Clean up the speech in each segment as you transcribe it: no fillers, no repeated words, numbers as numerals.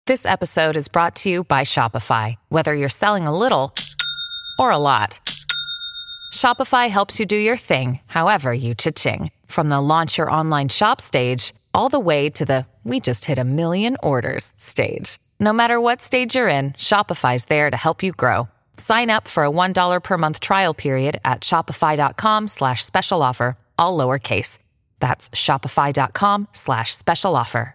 This episode is brought to you by Shopify. Whether you're selling a little or a lot, Shopify helps you do your thing, however you cha-ching. From the launch your online shop stage, all the way to the we just hit 1 million orders stage. No matter what stage you're in, Shopify's there to help you grow. Sign up for a $1 per month trial period at shopify.com/special offer, all lowercase. That's shopify.com/special offer.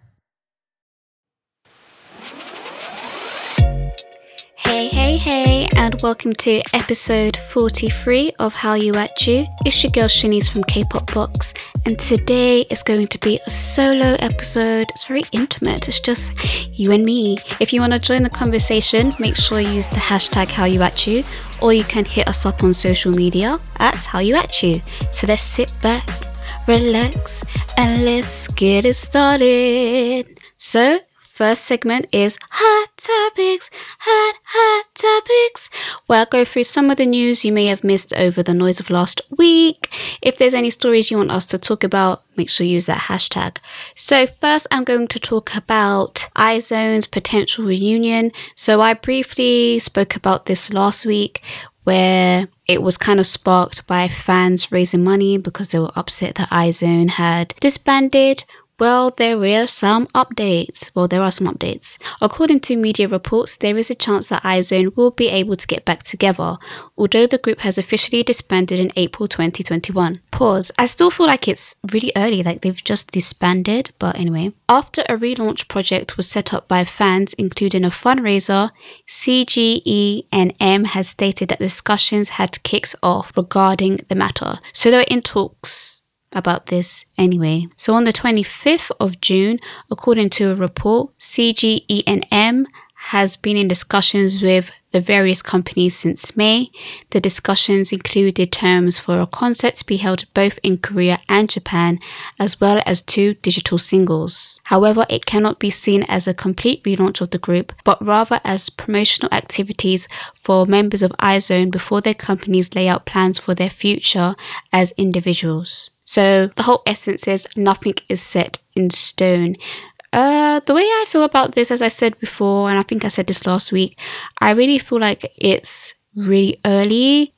Hey, and welcome to episode 43 of How You At You. It's your girl Shanice from K-Pop Box, and today is going to be a solo episode. It's very intimate, it's just you and me. If you want to join the conversation, make sure you use the hashtag How You At You, or you can hit us up on social media at How You At You. So let's sit back, relax, and let's get it started. So, first segment is Hot Topics, Hot Topics, where I go through some of the news you may have missed over the noise of last week. If there's any stories you want us to talk about, make sure you use that hashtag. So first, I'm going to talk about IZ*ONE's potential reunion. So I briefly spoke about this last week, where it was kind of sparked by fans raising money because they were upset that IZ*ONE had disbanded. Well, there are some updates. According to media reports, there is a chance that IZ*ONE will be able to get back together, although the group has officially disbanded in April 2021. Pause. I still feel like it's really early, like they've just disbanded, but anyway. After a relaunch project was set up by fans, including a fundraiser, CGENM has stated that discussions had kicked off regarding the matter. So they're in talks about this anyway. So on the 25th of June, according to a report, CGENM has been in discussions with the various companies since May. The discussions included terms for a concert to be held both in Korea and Japan, as well as 2 digital singles. However, it cannot be seen as a complete relaunch of the group, but rather as promotional activities for members of IZ*ONE before their companies lay out plans for their future as individuals. So the whole essence is nothing is set in stone. The way I feel about this, as I said before, and I think I said this last week, I really feel like it's really early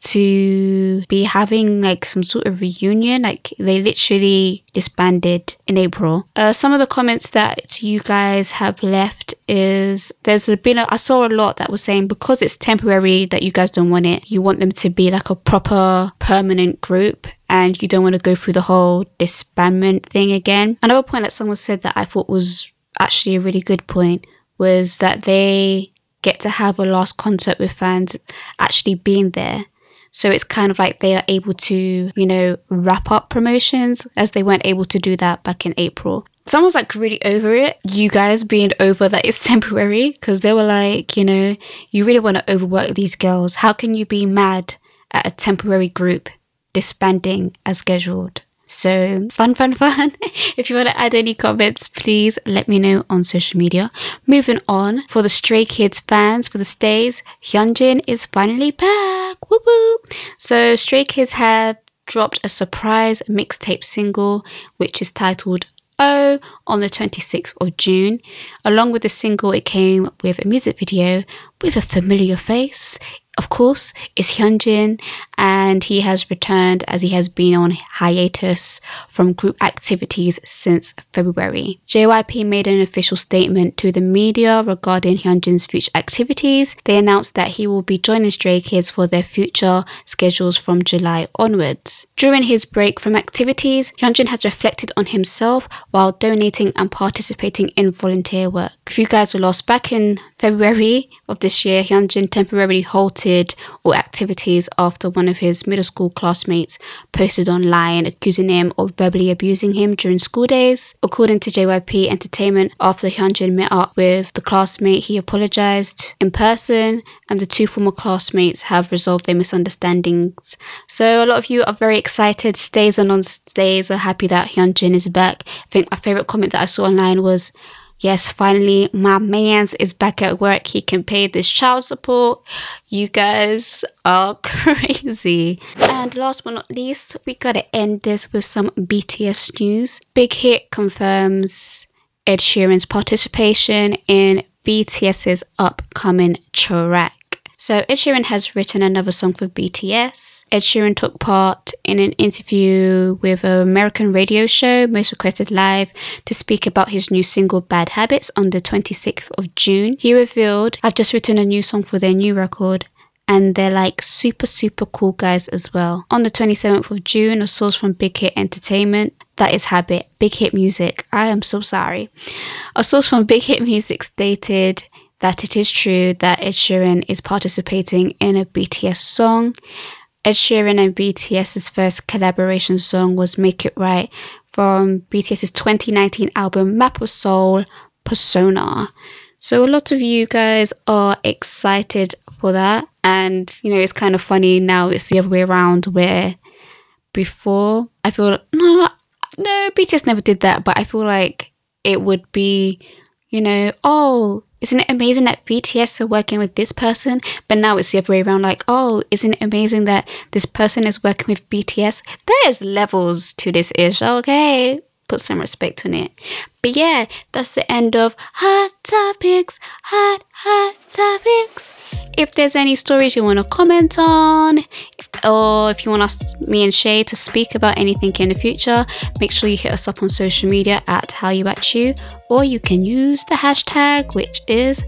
to be having like some sort of reunion. Like they literally disbanded in April. Some of the comments that you guys have left is I saw a lot that was saying because it's temporary that you guys don't want it. You want them to be like a proper permanent group and you don't want to go through the whole disbandment thing again. Another point that someone said that I thought was actually a really good point was that they get to have a last concert with fans actually being there. So it's kind of like they are able to, wrap up promotions as they weren't able to do that back in April. Someone's like really over it. You guys being over that it's temporary, because they were like, you really want to overwork these girls. How can you be mad at a temporary group disbanding as scheduled? So fun. If you want to add any comments, please let me know on social media. Moving on, for the Stray Kids fans, for the stays, Hyunjin is finally back. Woo woo. So Stray Kids have dropped a surprise mixtape single, which is titled Oh on the 26th of June. Along with the single, it came with a music video with a familiar face. Of course, it's Hyunjin, and he has returned as he has been on hiatus from group activities since February. JYP made an official statement to the media regarding Hyunjin's future activities. They announced that he will be joining Stray Kids for their future schedules from July onwards. During his break from activities, Hyunjin has reflected on himself while donating and participating in volunteer work. If you guys were lost, back in February of this year, Hyunjin temporarily halted all activities after one of his middle school classmates posted online accusing him of verbally abusing him during school days. According to JYP Entertainment, after Hyunjin met up with the classmate, he apologized in person, and the 2 former classmates have resolved their misunderstandings. So a lot of you are very excited. Stays and non-stays are happy that Hyunjin is back. I think my favorite comment that I saw online was, yes, finally, my mans is back at work. He can pay this child support. You guys are crazy. And last but not least, we gotta end this with some BTS news. Big Hit confirms Ed Sheeran's participation in BTS's upcoming track. So Ed Sheeran has written another song for BTS. Ed Sheeran took part in an interview with an American radio show, Most Requested Live, to speak about his new single Bad Habits on the 26th of June. He revealed, "I've just written a new song for their new record, and they're like super cool guys as well." On the 27th of June, a source from Big Hit Entertainment, that is Habit, Big Hit Music, I am so sorry. A source from Big Hit Music stated that it is true that Ed Sheeran is participating in a BTS song. Ed Sheeran and BTS's first collaboration song was Make It Right from BTS's 2019 album Map of Soul Persona. So a lot of you guys are excited for that. And, you know, it's kind of funny now it's the other way around, where before I feel, no, BTS never did that, but I feel like it would be, you know, oh, isn't it amazing that BTS are working with this person? But now it's the other way around, like, oh, isn't it amazing that this person is working with BTS? There's levels to this ish, okay? Put some respect on it. But yeah, that's the end of Hot Topics, Hot Topics. If there's any stories you want to comment on, or if you want me and Shay to speak about anything in the future, make sure you hit us up on social media at HowYouAtYou, or you can use the hashtag, which is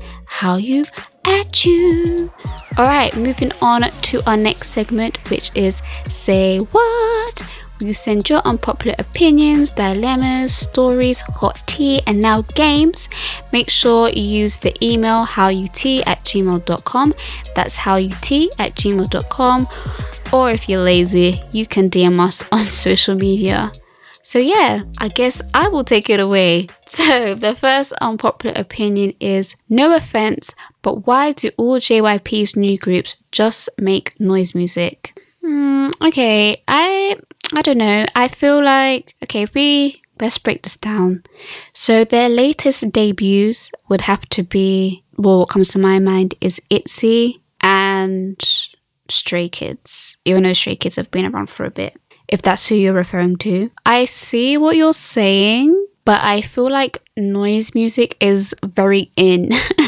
HowYouAtYou. Alright, moving on to our next segment, which is Say What? You send your unpopular opinions, dilemmas, stories, hot tea, and now games. Make sure you use the email howut@gmail.com. That's howut@gmail.com. Or if you're lazy, you can DM us on social media. So yeah, I guess I will take it away. So the first unpopular opinion is, no offense, but why do all JYP's new groups just make noise music? Okay, I don't know. I feel like, okay, let's break this down. So their latest debuts would have to be, well, what comes to my mind is ITZY and Stray Kids, even though Stray Kids have been around for a bit, if that's who you're referring to. I see what you're saying, but I feel like noise music is very in.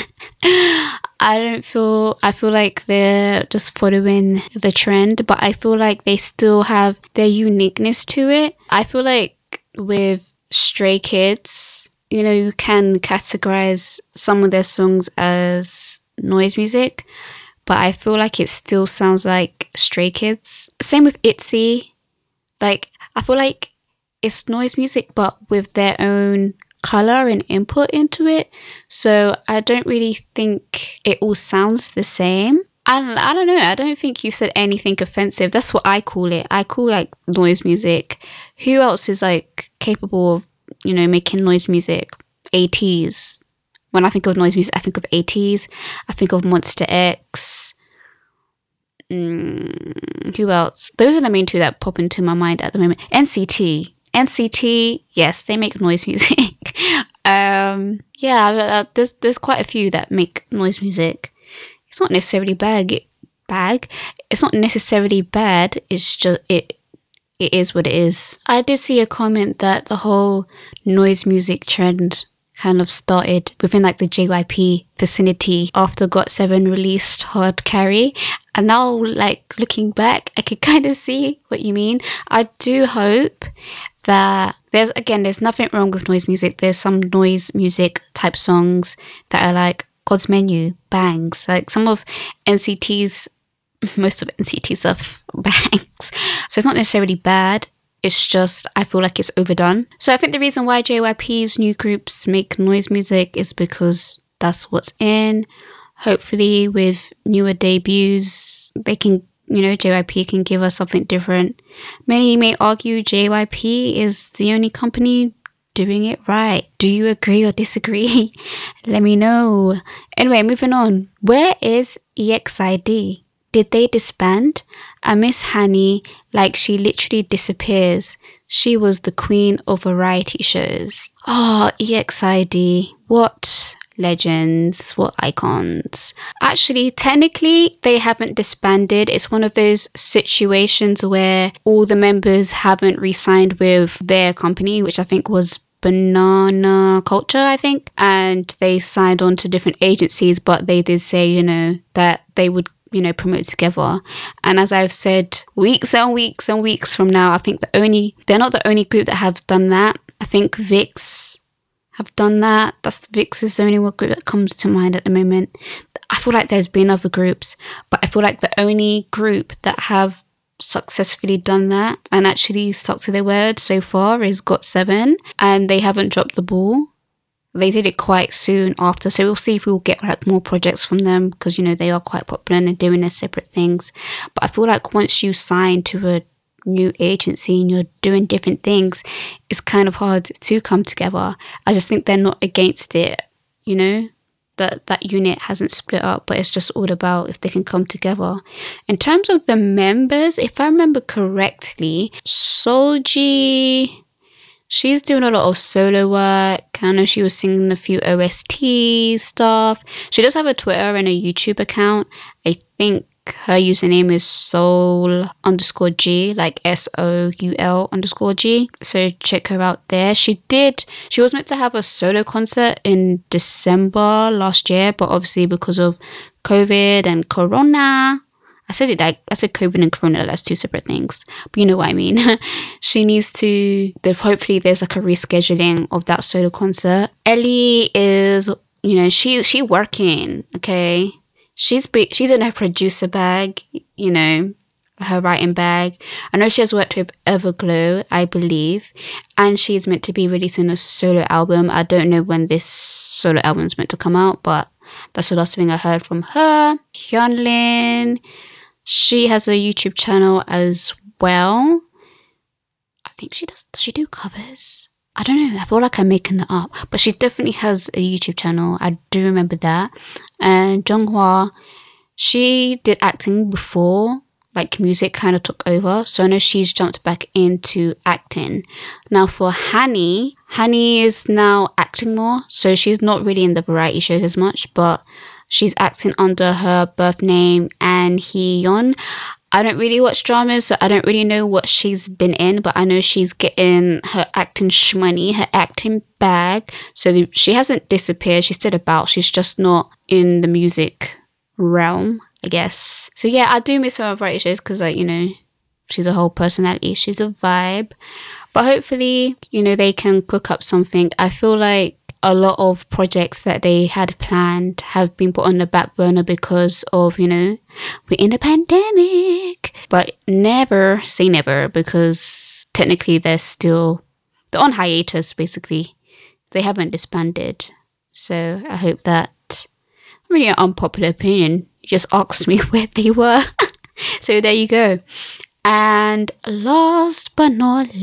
I feel like they're just following the trend, but I feel like they still have their uniqueness to it. I feel like with Stray Kids, you know, you can categorize some of their songs as noise music, but I feel like it still sounds like Stray Kids. Same with ITZY. Like, I feel like it's noise music, but with their own color and input into it. So I don't really think it all sounds the same. I don't know. I don't think you said anything offensive. That's what I call it. I call like noise music. Who else is like capable of, you know, making noise music? ATEEZ. When I think of noise music, I think of ATEEZ. I think of Monsta X. Who else? Those are the main two that pop into my mind at the moment. NCT, yes, they make noise music. Yeah, there's quite a few that make noise music. It's not necessarily bad. It's not necessarily bad. It's just it is what it is. I did see a comment that the whole noise music trend kind of started within like the JYP vicinity after GOT7 released Hard Carry. And now, like, looking back, I could kind of see what you mean. I do hope that there's nothing wrong with noise music. There's some noise music type songs that are like God's Menu, bangs. Like some of most of NCT's stuff bangs. So it's not necessarily bad. It's just, I feel like it's overdone. So I think the reason why JYP's new groups make noise music is because that's what's in. Hopefully with newer debuts, they can, you know, JYP can give us something different. Many may argue JYP is the only company doing it right. Do you agree or disagree? Let me know. Anyway, moving on. Where is EXID? Did they disband? I miss Hani, like she literally disappears. She was the queen of variety shows. Oh, EXID. What legends, what icons. Actually, technically, they haven't disbanded. It's one of those situations where all the members haven't re-signed with their company, which I think was Banana Culture, I think. And they signed on to different agencies, but they did say, you know, that they would, you know, promote together. And as I've said, weeks and weeks and weeks from now, I think they're not the only group that have done that. I think VIX have done that. VIX is the only one group that comes to mind at the moment. I feel like there's been other groups, but I feel like the only group that have successfully done that and actually stuck to their word so far is GOT7, and they haven't dropped the ball. They did it quite soon after, so we'll see if we'll get like more projects from them, because, you know, they are quite popular and they're doing their separate things. But I feel like once you sign to a new agency and you're doing different things, it's kind of hard to come together. I just think they're not against it, you know, that unit hasn't split up, but it's just all about if they can come together. In terms of the members, if I remember correctly, Solji, she's doing a lot of solo work. I know she was singing a few OST stuff. She does have a Twitter and a YouTube account. I think her username is soul_G, like SOUL_G. So check her out there. She was meant to have a solo concert in December last year, but obviously because of COVID and Corona, I said COVID and Corona, that's two separate things, but you know what I mean. She needs to, hopefully there's like a rescheduling of that solo concert. Ellie is, you know, she working, okay? She's in her producer bag, you know, her writing bag. I know she has worked with Everglow, I believe, and she's meant to be releasing a solo album. I don't know when this solo album is meant to come out, but that's the last thing I heard from her. Hyunlin, she has a YouTube channel as well. I think does she do covers? I don't know. I feel like I'm making that up. But she definitely has a YouTube channel. I do remember that. And Jung-hwa, she did acting before, like music kind of took over. So I know she's jumped back into acting. Now for Hani is now acting more. So she's not really in the variety shows as much, but she's acting under her birth name, An Hee-yeon. I don't really watch dramas, so I don't really know what she's been in, but I know she's getting her acting shmoney, her acting bag. So she hasn't disappeared. She's still about. She's just not in the music realm, I guess. So yeah, I do miss her on variety shows because, like, you know, she's a whole personality. She's a vibe. But hopefully, you know, they can cook up something. I feel like a lot of projects that they had planned have been put on the back burner because of, you know, we're in a pandemic. But never say never, because technically they're on hiatus, basically. They haven't disbanded. So I hope that, really an unpopular opinion, you just asked me where they were. So there you go. And last but not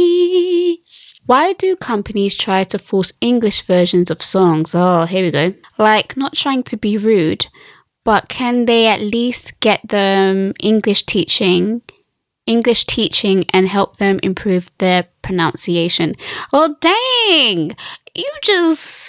least, why do companies try to force English versions of songs? Oh, here we go. Like, not trying to be rude, but can they at least get them English teaching and help them improve their pronunciation? Oh, dang! You just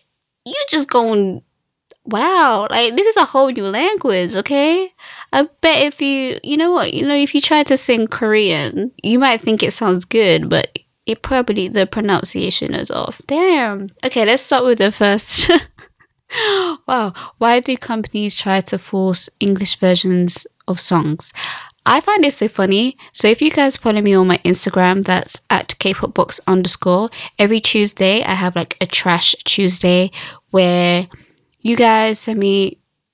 going, wow, like, this is a whole new language, okay? I bet if if you try to sing Korean, you might think it sounds good, but the pronunciation is off. Damn. Okay, let's start with the first. Wow. Why do companies try to force English versions of songs? I find it so funny. So if you guys follow me on my Instagram, that's at kpopbox_, every Tuesday I have like a Trash Tuesday where you guys send me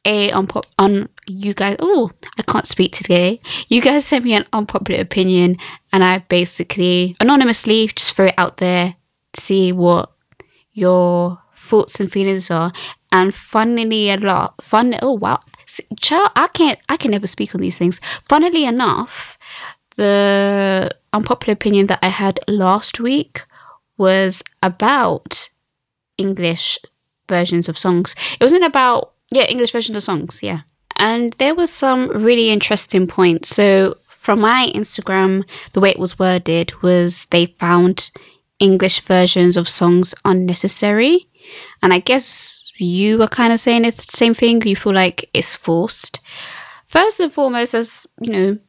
I can't speak today. You guys send me an unpopular opinion and I basically anonymously just throw it out there to see what your thoughts and feelings are. And funnily enough, child, I can never speak on these things. Funnily enough, the unpopular opinion that I had last week was about English versions of songs. It wasn't about English versions of songs, yeah. And there was some really interesting points. So from my Instagram, the way it was worded was they found English versions of songs unnecessary. And I guess you are kind of saying the same thing. You feel like it's forced. First and foremost, as you know,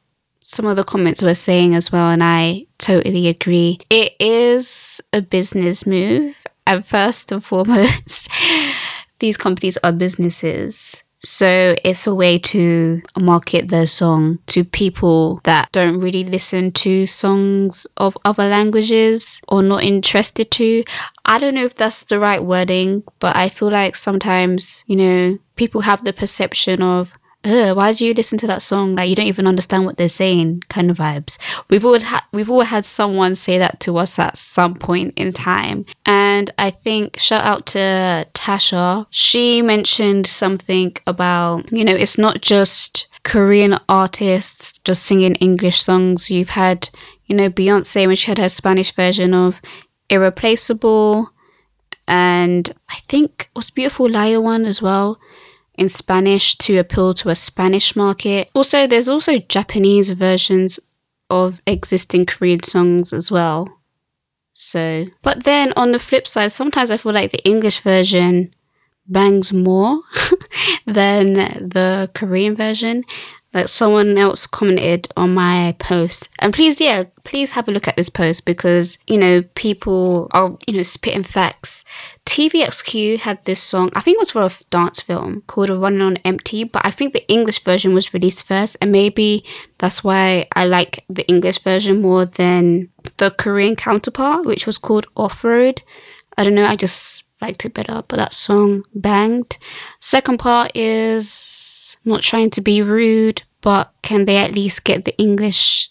some of the comments were saying as well, and I totally agree. It is a business move. And first and foremost, these companies are businesses. So it's a way to market their song to people that don't really listen to songs of other languages or not interested to. I don't know if that's the right wording, but I feel like sometimes, people have the perception of, why do you listen to that song? Like, you don't even understand what they're saying, kind of vibes. We've all had someone say that to us at some point in time. And I think, shout out to Tasha. She mentioned something about, it's not just Korean artists just singing English songs. You've had, Beyonce when she had her Spanish version of Irreplaceable. And I think it was Beautiful Liar one as well, in Spanish, to appeal to a Spanish market. Also, there's also Japanese versions of existing Korean songs as well. So, but then on the flip side, sometimes I feel like the English version bangs more than the Korean version. Like, someone else commented on my post, and please have a look at this post, because people are spitting facts. TVXQ had this song, I think it was for a dance film called Running on Empty, but I think the English version was released first, and maybe that's why I like the English version more than the Korean counterpart, which was called Off-Road. I don't know, I just liked it better, but that song banged. Second part is, not trying to be rude, but can they at least get them English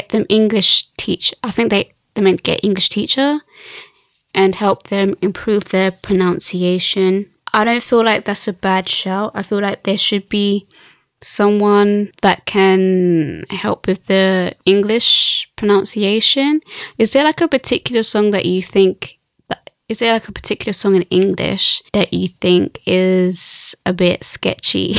teach? I think they meant get English teacher and help them improve their pronunciation. I don't feel like that's a bad shout. I feel like there should be someone that can help with the English pronunciation. Is there like a particular song that you think, is there like a particular song in English that you think is a bit sketchy?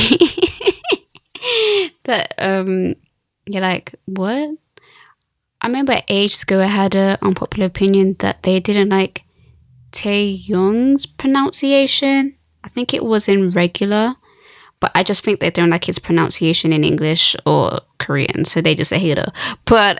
That you're like, what? I remember ages ago I had an unpopular opinion that they didn't like Taehyung's pronunciation. I think it was in regular, but I just think they don't like his pronunciation in English or Korean, so they just a hater. But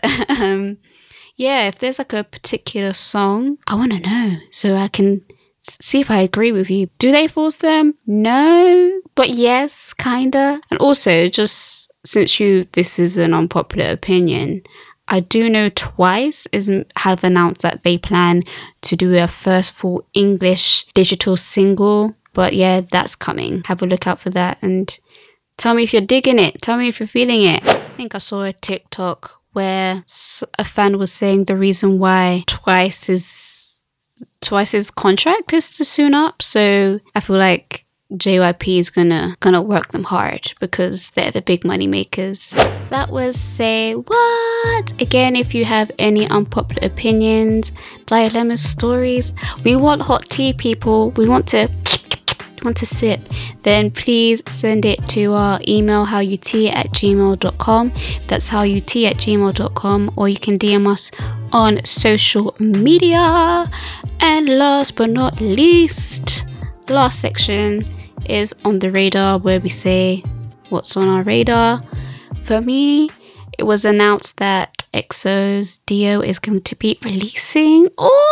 yeah, if there's like a particular song, I want to know so I can see if I agree with you. Do they force them? No, but yes, kinda. And also, just since this is an unpopular opinion, I do know TWICE have announced that they plan to do a first full English digital single. But yeah, that's coming. Have a look out for that and tell me if you're digging it. Tell me if you're feeling it. I think I saw a TikTok where a fan was saying the reason why TWICE's contract is soon up. So I feel like JYP is gonna work them hard because they're the big money makers. That was Say What. Again, if you have any unpopular opinions, dilemma stories, we want hot tea, people. We want to sip, then please send it to our email howutea@gmail.com. That's howutea@gmail.com, or you can DM us on social media. And last but not least, last section is On the Radar, where we say what's on our radar. For me, it was announced that EXO's Dio is going to be releasing,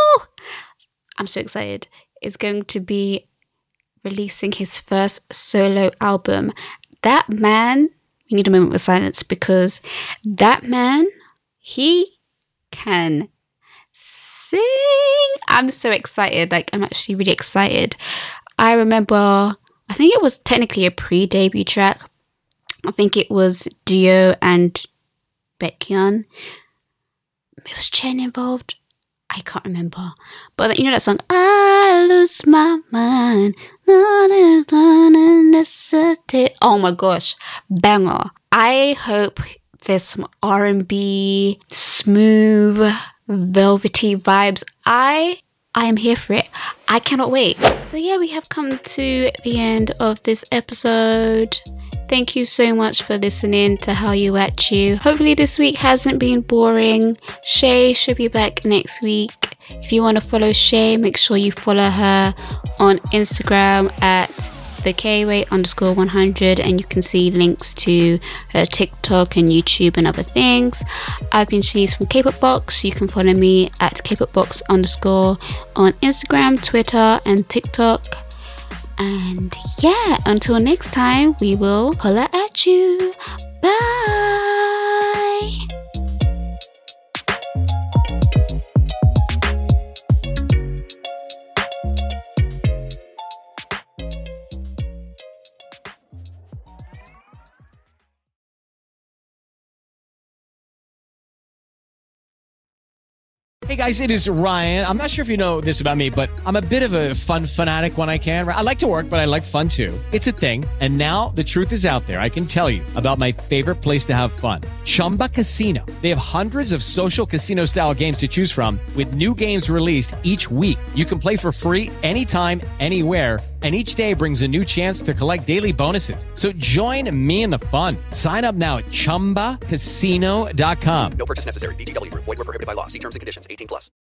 I'm so excited, is going to be releasing his first solo album. That man, we need a moment of silence, because that man, he can sing. I'm so excited. Like, I'm actually really excited. I remember, I think it was technically a pre-debut track. I think it was Dio and Baekhyun. Was Chen involved? I can't remember. But you know that song, I lose my mind. Oh my gosh, banger. I hope there's some R&B, smooth, velvety vibes. I am here for it. I cannot wait. So yeah, we have come to the end of this episode. Thank you so much for listening to How You At You. Hopefully this week hasn't been boring. Shay should be back next week. If you want to follow Shay, make sure you follow her on Instagram at the KWay_100, and you can see links to her TikTok and YouTube and other things. I've been Shanice from K-Pop Box. You can follow me at KPopBox_ on Instagram, Twitter, and TikTok. And yeah, until next time, we will holla at you. Bye. Hey guys, it is Ryan. I'm not sure if you know this about me, but I'm a bit of a fun fanatic when I can. I like to work, but I like fun too. It's a thing. And now the truth is out there. I can tell you about my favorite place to have fun. Chumba Casino. They have hundreds of social casino style games to choose from with new games released each week. You can play for free anytime, anywhere. And each day brings a new chance to collect daily bonuses. So join me in the fun. Sign up now at ChumbaCasino.com. No purchase necessary. VGW Group. Void where prohibited by law. See terms and conditions. 18+.